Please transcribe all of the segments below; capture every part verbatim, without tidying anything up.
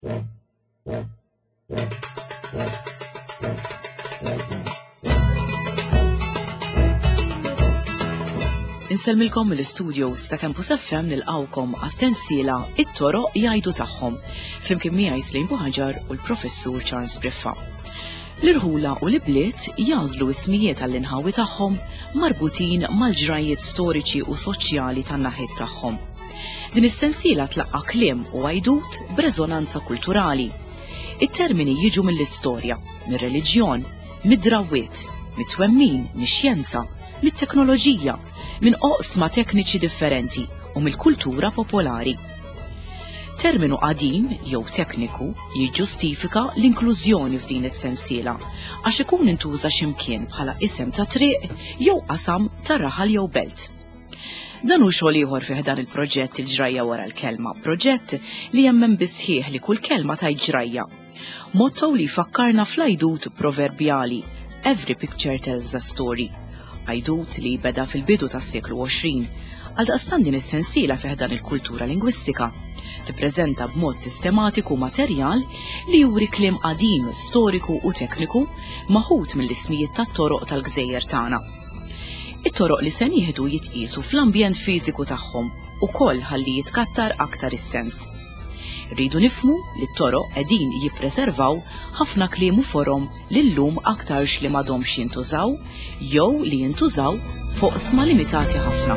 Insellmilkom mill-istudios ta' Campus F M nilqawkom għas-sensiela It-Toroq jgħidu tagħhom flimkien miegħi Slejn Buħaġar u l-Professur Charles Briffa. L-irħula u l-ibliet jażlu ismijiet għall-inħawi tagħhom marbutin mal-ġrajiet storiċi u soċjali tan-naħiet tagħhom. Din is-sensiela tlaqqa' kliem u għajdut b'reżonanza kulturali. It-termini jiġu mill-istorja, mir-reliġjon, mid-drawwiet, mit-twemmin, mix-xjenza, mit-teknoloġija, minn oqsma tekniċi differenti u mill-kultura popolari. Terminu qadim jew tekniku jiġġustifika l-inklużjoni f'din is-sensiela għax ikun intuża x'imkien bħala isem ta' triq jew qasam ta' raħal jew belt. Dan hu xogħol ieħor fih dan il-proġett il-ġrajja wara l-kelma, proġett li jemmen bisħieħ li kull kelma tgħid ġrajja. Motto li jfakkarna fl-għajdut proverbjali Every picture tells a story. Għajdut li beda fil-bidu tas-seklu għoxrin, għal daqstan din is-sensiela fih dan il-kultura lingwistika tippreżenta b'mod sistematiku materjal li juri kliem qadim, storiku u tekniku maħud mill-ismijiet tat-toroq tal-gżejjer tagħna. It-toroq li se nieħdu jitqisu fl-ambjent fiżiku tagħhom ukoll ħalli jitkattar aktar is-sens. Rridu nifhmu li t-toroq qegħdin jippreservaw ħafna kliem u forom li llum aktarx li m'għadhomx jintużaw jew li jintużaw fuq sma limitati ħafna.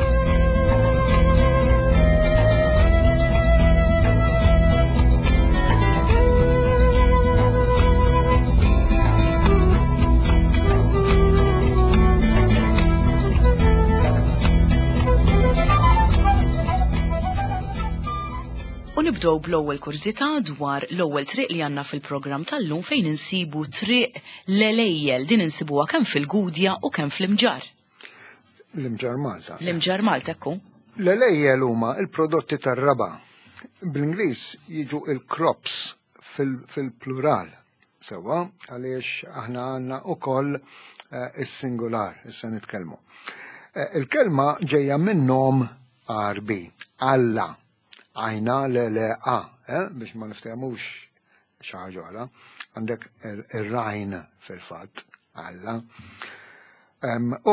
U nibdew bl-ewwel kurzita dwar l-ewwel triq li għandna fil-programm tal-lum fejn insibu triq l-elejjel din insibuha kemm fil-Gudja u kemm fl-Imġar. L-Imġar Malta. L-Imġar Malta ekku. L-elejjel huma l-prodotti tar-raba. Bl-Ingliż jiġu il-crops fil-plural. Sewwa għaliex aħna għandna wkoll is-singular, issa nitkellmu. Il-kelma ġejja minn nom Arbi, Alla. Għajna l-le-a, biex ma niftehmux xaħġa għala, għandek il-rajn fil-fat, għalla. U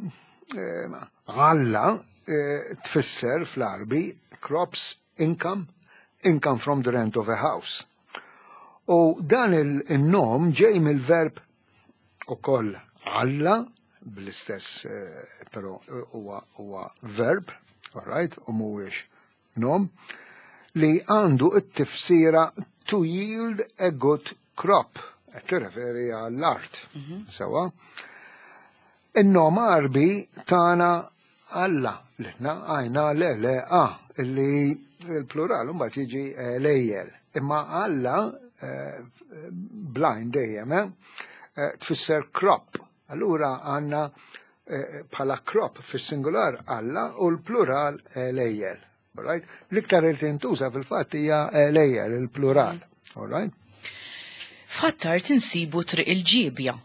għalla tfisser fl-Arbi crops income, income from the rent of a house. U dan il-nom ġej mill-verb u koll għalla, bl-istess, pero huwa verb, all right, u mhuwiex nom, li għandu it-tifsira to yield a good crop. Tirreferi għall-art. Sewa. In-nom Arbi tana Alla, l-ħna għajna le-le-a, li il-plural mbagħad jiġi lejjel. Imma Alla, blind dejjem, tfisser crop. Allura għandna bħala crop fis-singular Alla u l-plural lejjel. Right? L-iktar li tintuża fil-fatt hija lejjer il-plural. All right? F'ħattar tinsibu triq il-ġiebja.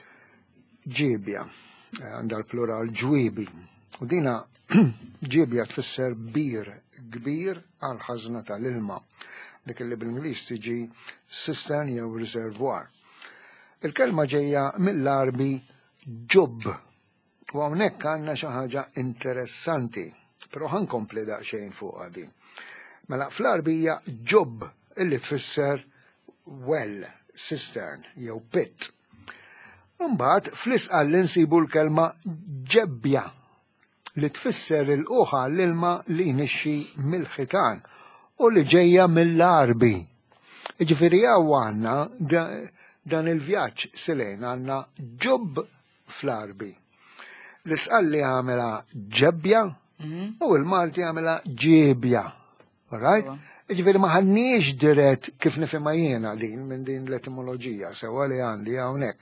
Ġiebja, għandha l-plural ġwiebi. U dina ġiebja tfisser bir, kbir għal ħażna tal-ilma. Dik li bl-Ingliż tiġi cistern jew reservoir. Il-kelma ġejja mill-Arbi ġubb. U hawnhekk għandna xi ħaġa interessanti. Pero ħankompli daqsxejn fuq għadi. Mela fl-Arbija ġobb illi tfisser well, cistern, jew pit. Mbagħad fl-isqal li nsibu l-kelma ġebbja li tfisser il-qoħa l-ilma li nixxi mill-ħitan u li ġejja mill-Arbi. Ġifieri hawn għandna dan il-vjaġġ silejn għandna ġobb fl-Arbi. L-isqal li għamela ġebbja u l-Malti għamela ġiebja. Right? Ġifieri ma ħadniex dirett kif nifhimha jiena din minn din l-etimoloġija sewa li għandi hawnhekk.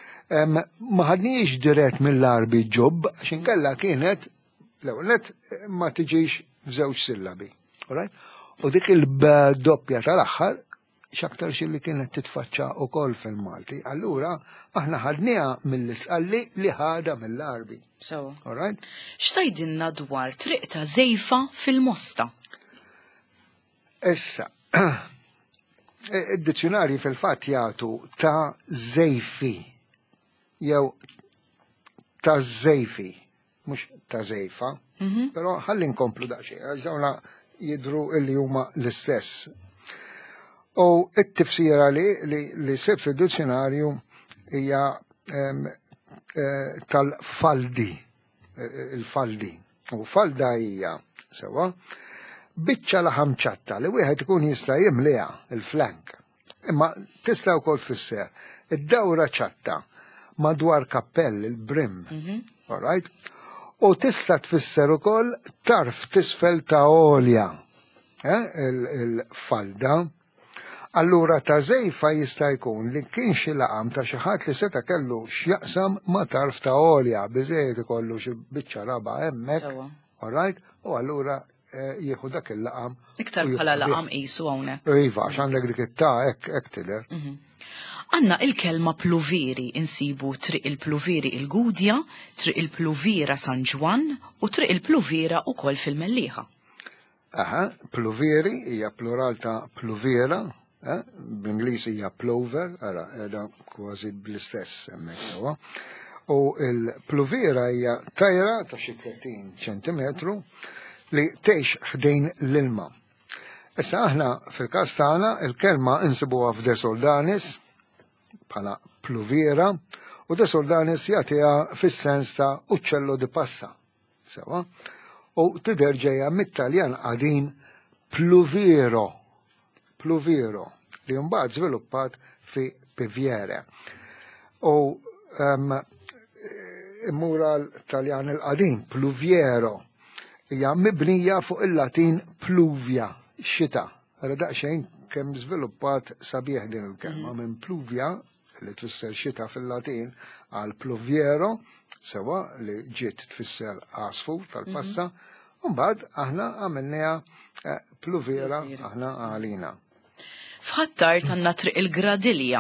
Ma ħadniex dirett mill-Arbi ġobb għax inkella kienet l-ewwel nett ma tiġix f'żewġ sillabi. U dik il-doppja tal-aħħar x'aktar xi li kienet titfaċċa wkoll fil-Malti. Allura aħna ħadniha mill-isqalli li ħada mill-Arbi. So, all right? X'tajdilna dwar triq ta' żejfa fil-Mosta? Issa, id-dizzjonarji fil-fatt jagħtu ta' żejfi jew ta' żejfi, mhux ta' żejfa, però ħalli nkomplu daqsxejn għax dawna jidhru li huma l-istess. U t-tifsira li li sib fid-dizzjonarju hija tal-faldi, il-faldi. U falda hija sewa biċċa laħam ċatta li wieħed ikun jista' jimliha il-flank. Imma tista' wkoll tfisser id-dawra ċatta madwar kappell il-brim. All right? U tista' tfisser ukoll tarf tisfel ta' għolja il-falda. Allura ta' żejfa jista' jkun li kien xi laqam ta' xi ħadd li seta' kellu x'jaqsam ma' tarf ta' għolja biżejjed ikollu xi biċċa raba hemmhekk. All right? U allura jieħu dak il-laqam. Iktar bħala laqam qisu hawnhekk. Iva, għax għandek dik it-ta' hekk hekk tidher. Għandna il-kelma pluvieri insibu triq il-pluvieri il-Gudja, triq il-pluvira San Ġwan u triq il-pluvira wkoll fil-Mellieħa. Aha, pluvieri hija plural ta' pluvira. Bl-Ingliż hija plover, ara, edha kważi bl-istess hemmhekk. U l-pluvira hija tajra ta' xi tletin ċentimetru li tgħix ħdejn l-ilma. Issa aħna fil-każ tagħna il-kelma insibuha f'Desoldanis bħala pluvira u Desoldanis jagħtiha fis-sens ta' uċċello di passa. Sewa? U tidher ġejja mit-Taljan qadim pluviro. Pluviro, li mbagħad żviluppat fi Piviere. U immura l-Taljan il-qadim, pluviero, hija mibnija fuq il-Latin pluvia, xita. Ara daqsxejn kemm żviluppat sabiħ din il-kelma minn pluvia, li tfisser xita fil-Latin, għal pluviero, sewa li ġiet tfisser għasfu tal-passa, u mbagħad aħna għamilniha pluvira aħna għalina. F'Ħattar tanna triq il-Gradilja.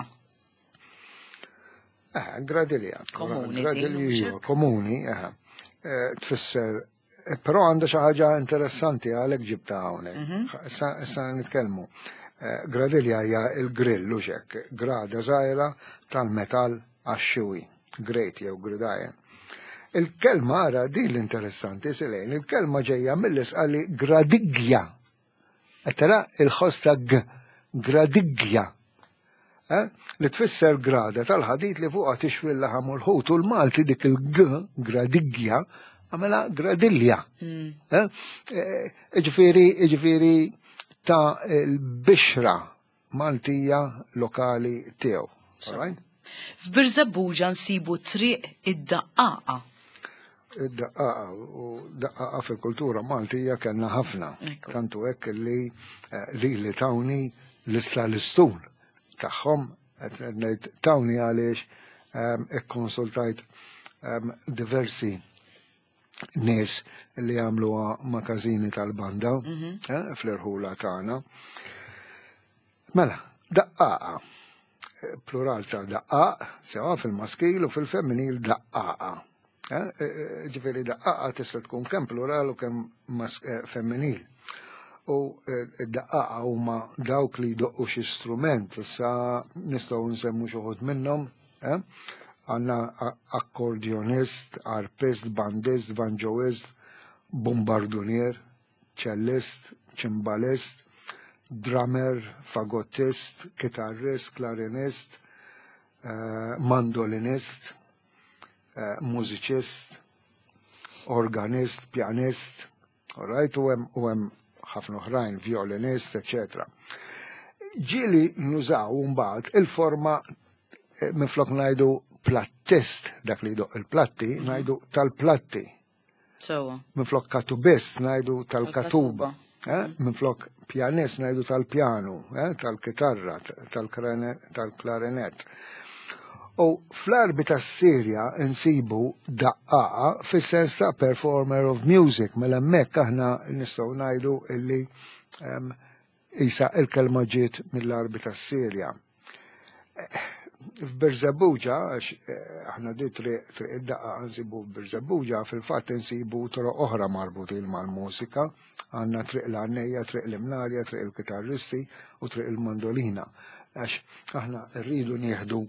Eh, Gradilja. Komuni. Gradilja komuni, eh. Tfisser, però għandha xi ħaġa interessanti għalhekk ġibta hawnhekk. Issa nitkellmu. Gradilja hija l-grill u xekk, grada żgħira tal-metall għax-xiwi, grate jew gridajen. Il-kelma ara din l-interessanti silejn, il-kelma ġejja mill-isqali gradigja. Tara il-ħosta g, gradigja. Li tfisser grada tal-ħadit li fuqha tixwi l-laħam u l-ħut u l-Malti dik il-g, gradigja, għamela gradilja. Iġifieri, iġifieri ta' l-bixra Maltija lokali tiegħu. F'Birzebbuġa nsibu triq id-daqqaqa. Id-daqqaqa u daqqaqa fil-kultura Maltija kellna ħafna. Tantu hekk li li li tawni l-isla-l-istun tagħhom qed ngħid tawni għaliex ikkonsultajt diversi nies li għamluha magażini tal-banda fl-irħula tagħna. Mela, daqqaqa. Plural ta' daqqaq, sewa fil-maskil u fil-femminil daqqaqa. Ġifieri daqqaqa tista' tkun kemm plural u kemm femminil. U d-daqqaqa huma dawk li jdoqqu xi strument, issa nistgħu nsemmu xi wħud minnhom. Għandna akkordjonist, arpist, bandist, banjoist, bombardunier, cellist, ċimbalist, drummer, fagottist, chitarrist, klarinist, mandolinist, mużiċist, organist, pjanist, alright, u hemm ħafna oħrajn, violinist, eccetera. Ġieli nużaw mbagħad il-forma minflok ngħidu plattist, dak li jdoq il-platti, ngħidu tal-platti. Minflok katubist ngħidu tal-katuba. Minflok pjanist ngħidu tal-pjanu, tal-kitarra, tal-klarinet. U fl-arbi tas-Sirja insibu daqqaqa fis-sens ta' performer of music, mela hemmhekk aħna nistgħu ngħidu illi isa il-kelma ġiet mill-arbi tas-Sirja. f'Birzebbuġa, għax aħna di triq triq id-daqqa nsibu f'Birzebbuġa, fil-fatt insibu toroq oħra marbutin mal-mużika, għandna triq l-għannejja, triq l-imnarja, triq il-kitarristi u triq il-mandolina. Għax aħna rridu nieħdu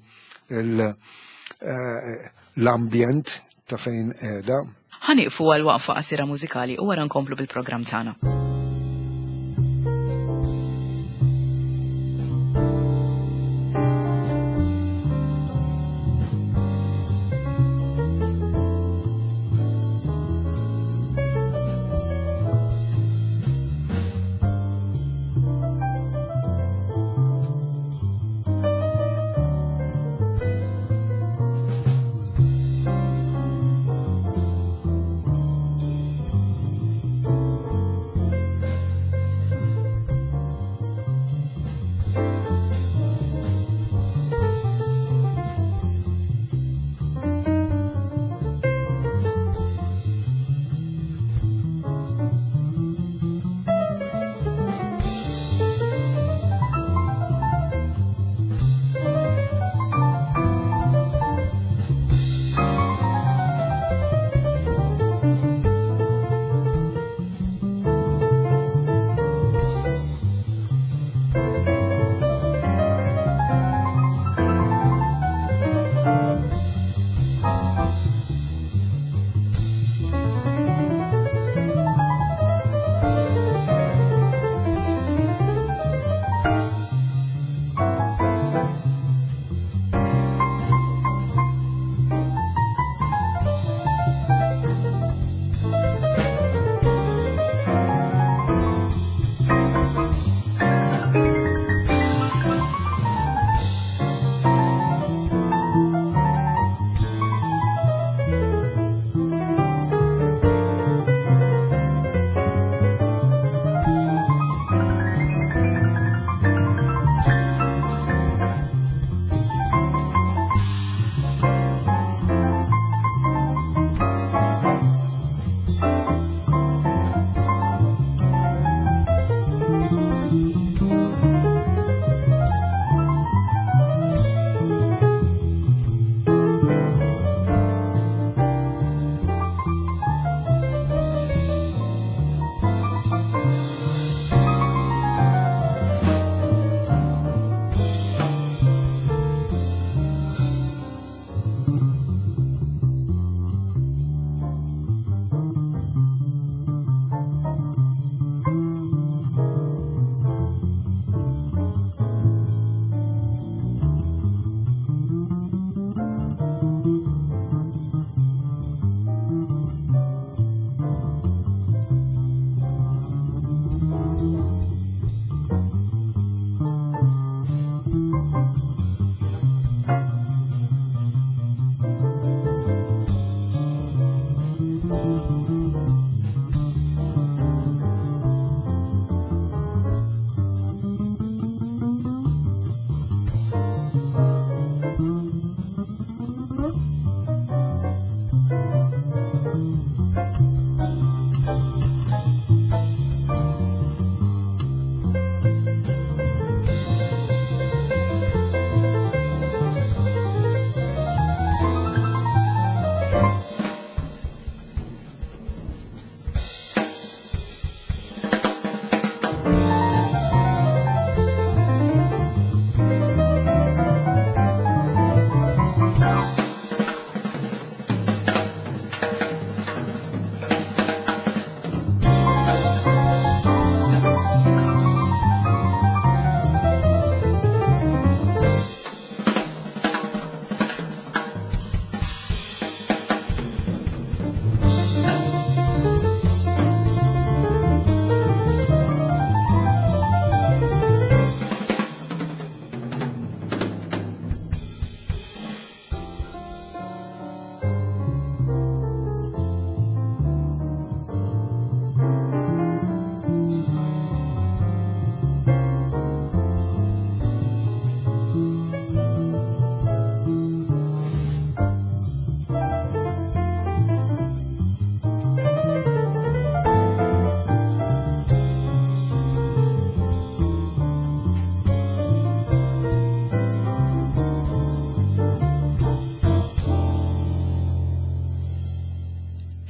l-ambjent ta' fejn qiegħda. Ħaniqfu għal waqfa qasira mużikali u wara nkomplu bil-programm tagħna.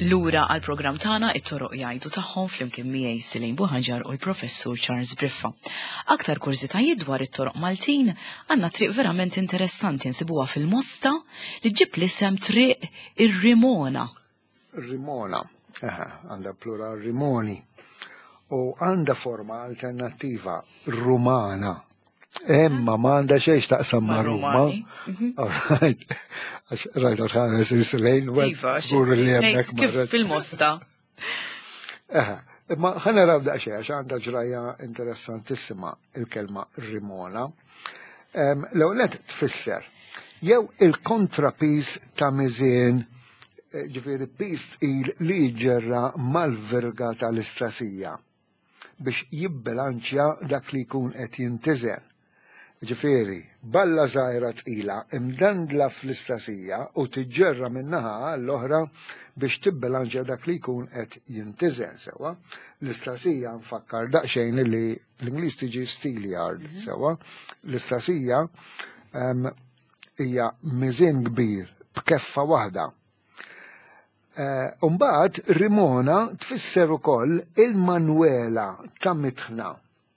Lura għal program tagħna it-toroq jgħidu tagħhom flimkien miegħi Silejn Buħaġar u l-Professur Charles Briffa. Aktar kurzitajiet dwar it-toroq Maltin għandna triq verament interessanti nsibuha fil-Mosta li ġib l-isem triq ir-Rimona. Rimona, għandha plural Rimoni. U għandha forma alternattiva Rumana. Emma ma għandha xejn taqsam ma' Ruma. Alright. Rajt għatħares il-Silejn, żgur li hemmhekk marret. Fil-Mosta. Ma ħana raw daqsxejn għax għandha ġraja interessantissima il-kelma Rimona. L-ewwel tfisser jew il-kontrapis ta' miżien, ġifieri pis il li ġerra mal-verga tal-istasija biex jibbilanċja dak li jkun qed jintiżen. Ġifieri, balla żgħira tqila imdandla fl-istasija u tiġġerra minnaħa l-oħra biex tibbilanċja dak li jkun qed jintiżen sewwa. L-istasija nfakkar daqsxejn li l-Ingliż tiġi steelyard sewwa. L-istasija hija miżien kbir b'keffa waħda. Umbagħad Rimona tfisser ukoll il-manwela ta' mitħna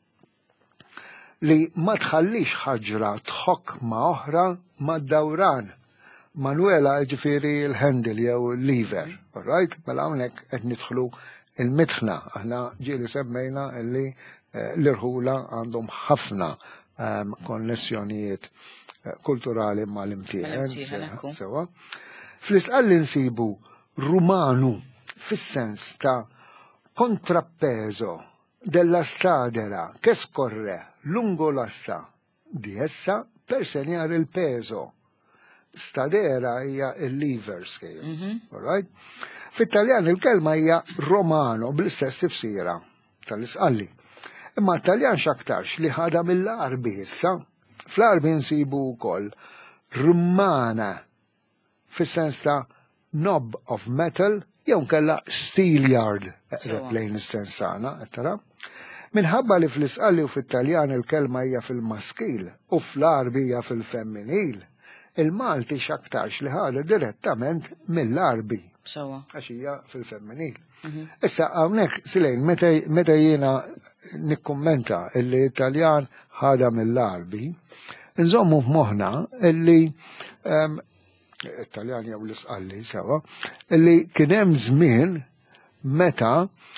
li ma tħallix ħaġra tħokk ma' oħra ma' dawran. Manwela ġifieri l-handle jew l-lever, alright? Mela hawnhekk qed nidħlu il-mitħna. Aħna ġieli semmejna li l-irħula għandhom ħafna konnessjonijiet kulturali mal-imtieħen. Sewa. Fl-isqalli nsibu Rumanu fis-sens ta' contrappeso della stadera che scorre lungo la sta di essa per segnare il peso. Stadera hija il-lever scales, alright? Fit-Taljan il-kelma hija Romano bl-istess tifsira tal-isqalli. Imma Taljan x'aktarx li ħadha mill-Arbi issa. Fl-Arbi nsibu wkoll Rumana fis-sens ta' knob of metal jew nkella steelyard lejn is-sens tagħna, qed tara? Minħabba li fl-isqalli u fit-Taljan il-kelma hija fil-maskil u fl-Arbi hija fil-femminil, il-Malti x'aktarx li ħada direttament mill-Arbi. Għax hija fil-femminil. Issa hawnhekk Silejn meta jiena nikkummenta illi Taljan ħada mill-Arbi, nżommu f'moħħna illi Taljan jew l-isqalli sewa, illi kien hemm żmien meta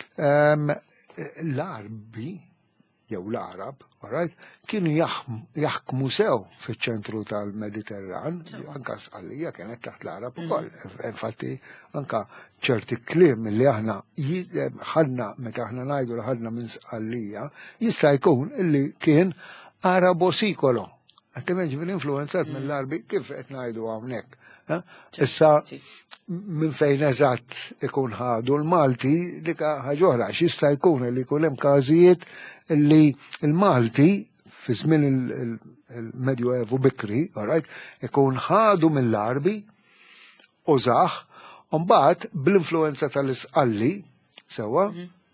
l-Arbi jew l-Arab, alright, kienu jaħkmu sew fiċ-ċentru tal-Mediterran, anka sqallija kienet taħt l-Arab ukoll. Infatti anka ċerti kliem li aħna ħadna meta aħna ngħidu li ħadna minn sqallija jista' jkun illi kien Arabo sikolo. Għattem bil-influenzat mill-Arbi kif qed ngħidu hawnhekk. Issa minn fejn eżatt ikun ħadu l-Malti dik ħaġa oħra x'jista' jkun li jkun hemm każijiet li l-Malti fi żmien il-Medjuevu Bikri, alright, ikun ħadu mill-Arbi użaħ u mbagħad bl-influenza tal-isqalli sewwa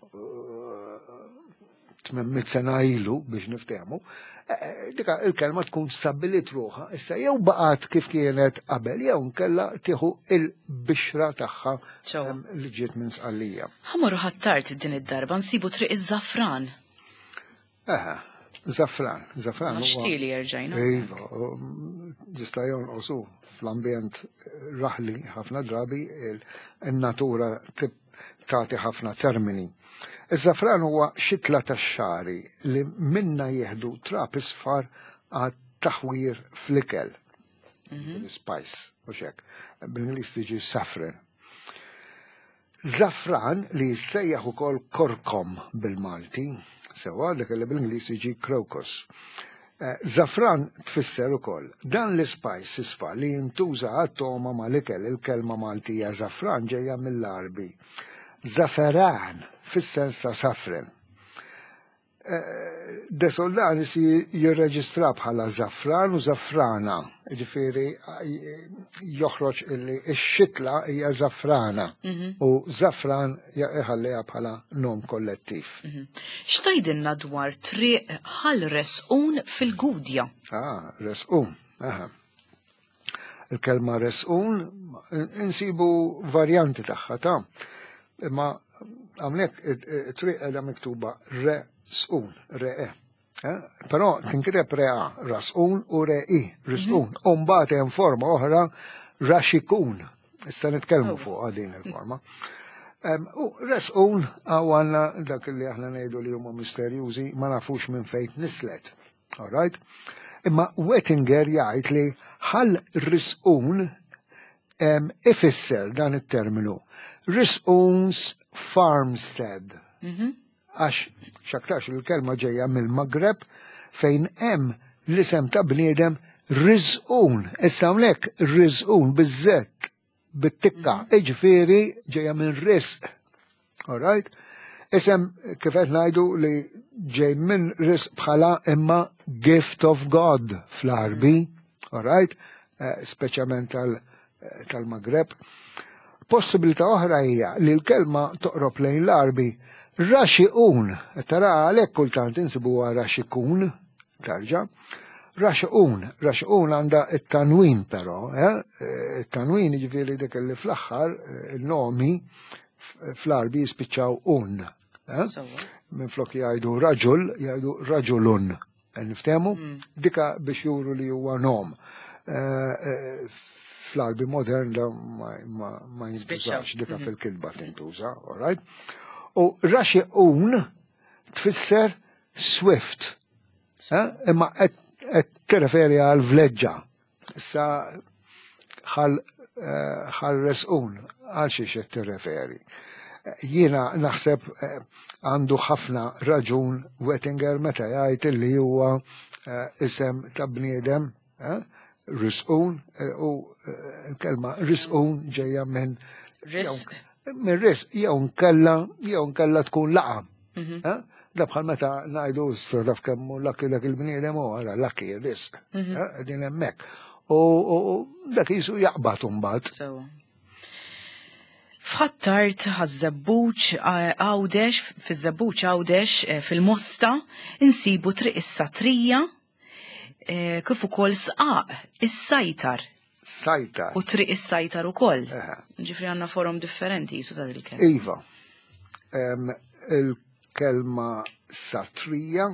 tmemmit sena ilu biex niftehmu. Dika il-kelma tkun stabbilit ruħha, issa jew baqgħet kif kienet qabel jew nkella tieħu il-bixra tagħha li ġiet minn sqallija. Ħamorru ħattart din id-darba nsibu triq iż-żafran. Eħe, żafran, żafran huwa. Xtieli jerġajna. Iva, jista' jonqosu fl-ambjent raħli ħafna drabi in-natura tagħti ħafna termini. Iż-żafran huwa xitla tax-xari li minna jieħdu trap isfar għat taħwir fl-ikel. Spice, u xek. Bil-Ingliż tiġi saffron. Żafran li jissejjaħ ukoll korkom bil-Malti, sewa dak li bil-Ingliż tiġi crocus. Żafran tfisser ukoll dan l-spice isfar li jintuża għat-toma mal-ikel, il-kelma Maltija żafran ġejja mill-Arbi. Zaferan fis-sens ta' safren. De soldani si jirreġistra bħala zafran u zafrana, ġifieri joħroġ illi x-xitla hija zafrana u zafran iħallija bħala nom kollettiv. X'tajdilna dwar triq ħal resqun fil-Gudja? Ah, resqun, aha. Il-kelma resqun insibu varjanti tagħha ta' imma hawnhekk it-triq qiegħda miktuba resqun, re'e. Però tinkiteb re'a, rasqun u re'i, risqun. U mbagħad hemm forma oħra raxikun. Issa nitkellmu fuq din il-forma. U resqun għaw għandna dak li aħna ngħidu li huma misterjużi ma nafux minn fejn nislet. All right? Imma Wettinger jgħid li ħall risqun ifisser dan it-terminu. Risqun's farmstead. Għax xaktax il-kelma ġejja mill-Maghreb fejn hemm l-isem ta' bniedem Rizqun. Issa hawnhekk Rizqun biżżett bit-tikka, iġifieri ġejja minn risq. All right? Isem kif qed ngħidu li ġej minn risq bħala imma gift of God fl-Arbi, all right? Speċjalment tal-Maghreb. Possibilità oħra hija li l-kelma toqrob lejn l-Arbi raxiqun, tara għalhekk kultant insibuha raxikun, tarġa'. Raxiqun, raxiqun għandha it-tanwin però, it-tanwin jiġifieri dik li fl-aħħar il-nomi fl-Arbi jispiċċaw un. Minflok jgħidu raġul, jgħidu raġulun. Niftehmu? Dika biex juru li huwa nom. Fl-Arbi modern da ma jintużax, dika fil-kilba tintuża, all right? U raxiqun tfisser swift. Imma qed tirreferi għal vleġġa. Issa ħal resqun għal xiex qed tirreferi. Jiena naħseb għandu ħafna raġun Wettinger meta jgħid li huwa isem ta' bniedem risqun u l-kelma risqun ġejja minn minn risq jew nkella jew nkella tkun laqa. Da bħal meta ngħidu stradaf kemm lakki dak il-bniedem u ara lakki risq. Qegħdin hemmhekk. U dak jisu jaqbad imbagħad. F'ħattart ħaż-żebbuġ għawdex, fiż-żebbuġ għawdex fil-Mosta insibu triq is-Satrija kif ukoll sqaq is-Sajtar. Sajtar. U triq is-Sajtar ukoll. Ġifri għandna forom differenti jisu ta' dik. Iva. Il-kelma Satrija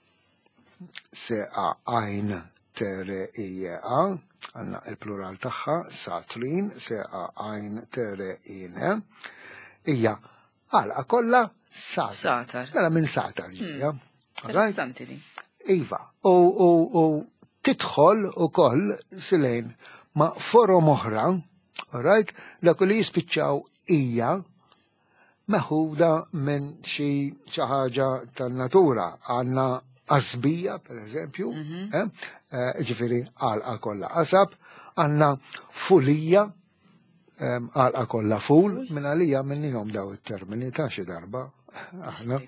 seqa għajn tere ija għanna il-plural taħħa, satrin, seqa għajn tere ina, ija għalqa kolla satar. Satar. Għala minn satar ġija. Interessanti di. Iva, u titħol u koll silejn ma forom oħra, right, dak li jispiċċaw ija meħuda minn xi ħaġa tan-natura għandna qasbija, per eżempju, ġifiri għalqa kollha qasab, għandna fulija, għalqa kollha ful, minn għalija minnihom daw it-termini ta' xi darba aħna.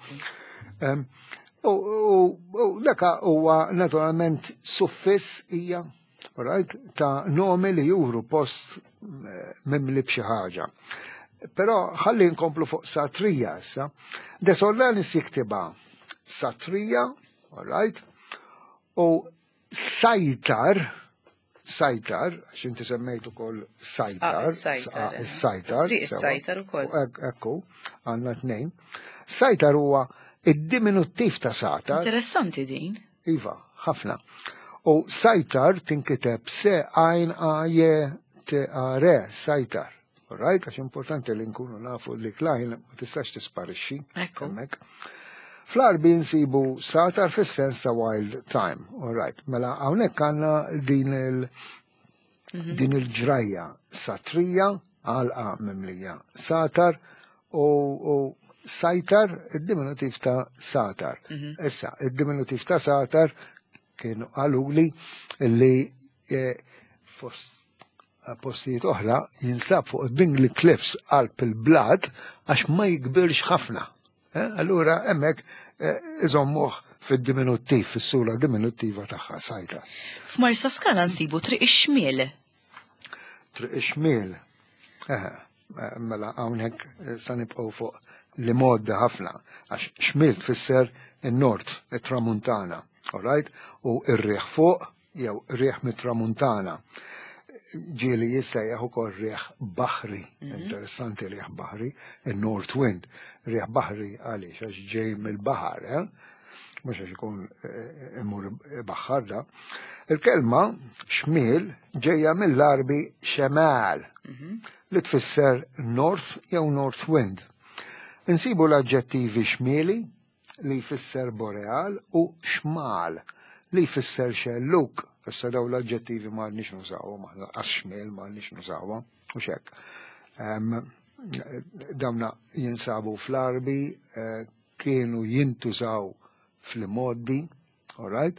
U daka huwa naturalment suffiss hija, right, ta' nomi li juru post mimli b'xi ħaġa. Però ħalli nkomplu fuq Satrija issa, de Sordanis jiktiba Satrija, all right, u Sajtar, Sajtar, għax inti semmejtu kol Sajtar, Sajtar, Sajtar u kol. Ekku, għanna t-nejn. Sajtar huwa id-diminuttiv ta' Satar. Interessanti din. Iva, ħafna. U Sajtar tinkiteb se għajn għaje te għare, Sajtar. All right, għax importanti li nkunu nafu li klajn ma tistax tisparixxi. Ekku. Fl-Arbi nsibu Satar fis-sens ta' wild time, all right. Mela hawnhekk għandna din il din il-ġrajja Satrija, għalqa mimlija Satar u Sajtar id-diminutiv ta' Satar. Issa, id-diminutiv ta' Satar kienu għaluli li postijiet oħra jinstab fuq Dingley Cliffs qalb il-blad għax ma jikbirx ħafna. Allura hemmhekk iżommuh fid-diminuttiv, fis-sura diminuttiva tagħha Sajtar. F'Marsa Skala nsibu triq ix-xmiel. Triq ix-xmiel. Mela hawnhekk sa nibqgħu fuq li modda ħafna għax xmiel tfisser in-nord, it-tramuntana, all right? U r-riħ fuq jew riħ mit-tramuntana. ġieli jissejjaħ ukoll rieħ baħri. Interessanti rieħ baħri, il-North Wind. Rieħ baħri għaliex għax ġej mill-baħar, eh? Mhux għax ikun imur baħħar da. Il-kelma xmiel ġejja mill-Arbi xemal li tfisser North jew North Wind. Insibu l-aġġettivi xmieli li jfisser boreal u xmal li jfisser xelluk. Issa daw l-aġġettivi ma għandniex nużawhom, għas xmiel ma għandniex nużawhom u xek. Dawna jinsabu fl-Arbi, kienu jintużaw fl-moddi, all right?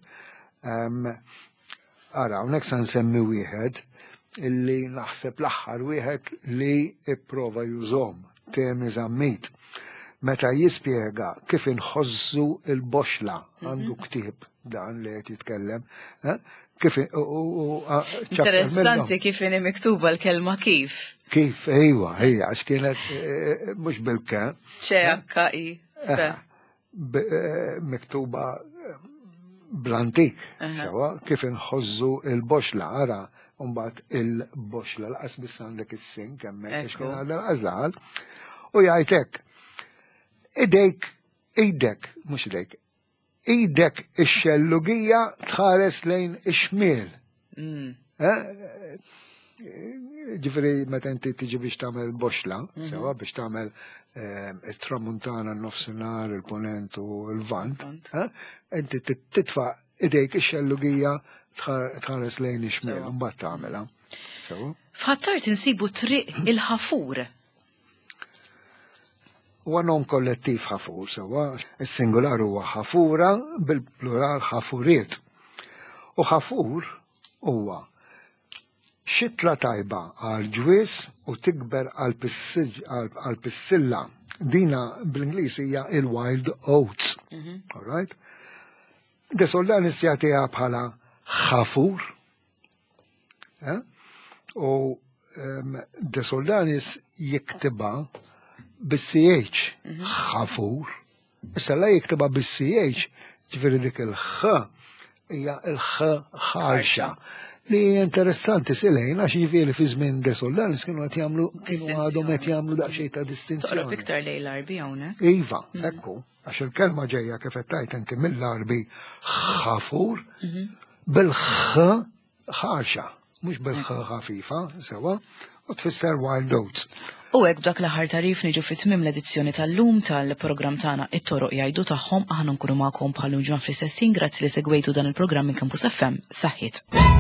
Ara, hawnhekk se nsemmi wieħed illi naħseb l-aħħar wieħed li ipprova jużhom, Temi Żammit, meta jispjega kif inħossu il-boxla għandu ktieb dan li qed jitkellem, kif interessanti kif inhi miktuba l-kelma kif. Kif, ejwa, hija għax kienet mhux bil-ke. ċekka i. Miktuba blantik, sewa, kif inħozzu il-boxla, ara, mbagħad il-boxla, laqas biss għandek is-sink hemmhekk biex kien għadha l-għażlaħal, u jgħidlek idejk, idek, mhux idejk, idek ix-xellugija tħares lejn ix-xmiel. Ġifieri meta inti tiġi biex tagħmel boxla, sewa biex tagħmel it-tramuntana, n-nofsinhar, il-punent u l-vant, inti titfa' idejk ix-xellugija tħares lejn ix-xmiel u mbagħad tagħmelha. Sewa. F'Ħattart insibu triq il-ħafur. Huwa nom kollettiv ħafur, sewa, is-singular huwa ħafura bil-plural ħafuriet. U ħafur huwa xitla tajba għal ġwies u tikber għal pissilla. Dina bl-Ingliż hija il-wild oats. All right? De Soldanis jagħtiha bħala ħafur. U De Soldanis jiktibha bis-C H, ħafur. Issa la jiktibha bis-C H, ġifieri dik il-ħ hija l-ħ ħarxa. Li interessanti silejn għax ġifieri fi żmien De Soldanis kienu qed jagħmlu kienu għadhom qed jagħmlu daqsxejn ta' distinzjoni. Toqrob iktar lejn l-Arbi hawnhekk. Iva, ekku, għax il-kelma ġejja kif qed tgħid inti mill-Arbi ħafur bil-ħ ħarxa, mhux bil-ħ ħafifa, sewa, u tfisser wild oats. U hekk b'dak l-aħħar tarif niġu fit-tmiem l-edizzjoni tal-lum tal-programm tagħna it-toroq jgħidu tagħhom aħna nkunu magħkom bħal ġimgħa fl-istessin grazzi li segwejtu dan il-programm minn Campus F M saħħit.